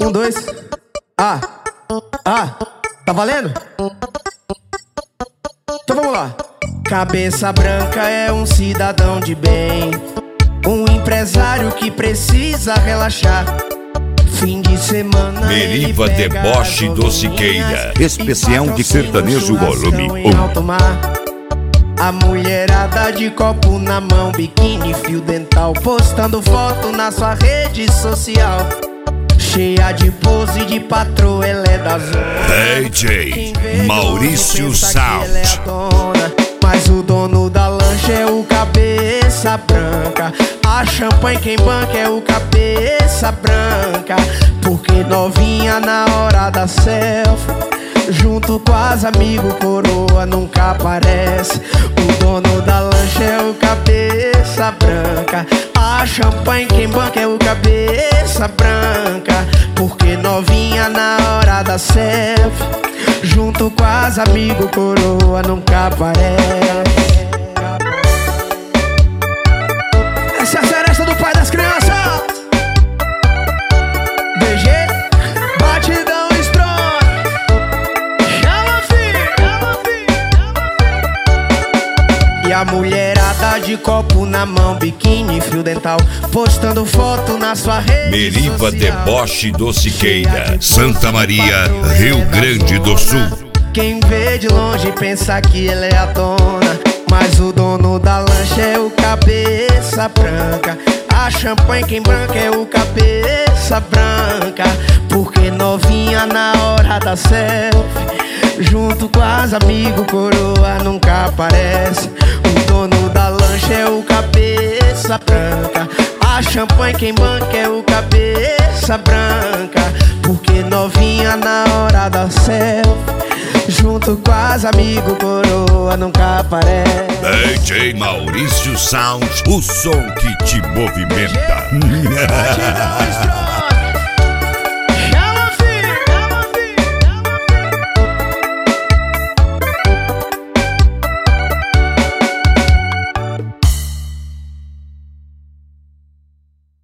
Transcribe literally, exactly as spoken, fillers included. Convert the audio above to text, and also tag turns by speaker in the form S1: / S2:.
S1: Um, dois. Ah, ah, tá valendo? Então vamos lá. Cabeça branca é um cidadão de bem, um empresário que precisa relaxar. Fim de semana
S2: Meriva Deboche do Siqueira,
S3: especial de sertanejo volume um.
S1: A mulherada de copo na mão, biquíni, fio dental, postando foto na sua rede social, cheia de pose de patroa, ela é da zona.
S2: D J Maurício Sound.
S1: Mas o dono da lancha é o cabeça branca, a champanhe quem banca é o cabeça branca. Porque novinha na hora da selfie, junto com as amigos, coroa nunca aparece. O dono da lancha é o cabeça branca, a champanhe quem banca é o cabeça branca. Porque novinha na hora da selfie, junto com as amigos, coroa nunca aparece. Essa é a seresta do pai das crianças. D G, batidão strong. Chama, filho, chama, filho. E a mulherada de copo na mão, biquíni, fio dental, postando foto na sua rede
S2: Meriva
S1: social.
S2: Deboche do Siqueira, Santa Maria, Rio Grande do Sul.
S1: Quem vê de longe pensa que ele é a dona, mas o dono da lancha é o cabeça branca, a champanhe quem branca é o cabeça branca. Porque novinha na hora da selfie, junto com as amigos, coroa nunca aparece. O dono da lancha é o cabeça branca, a champanhe quem banca é o cabeça branca. Porque novinha na hora da selfie, junto com as amigos, coroa nunca aparece.
S2: D J Maurício Sound, o som que te movimenta.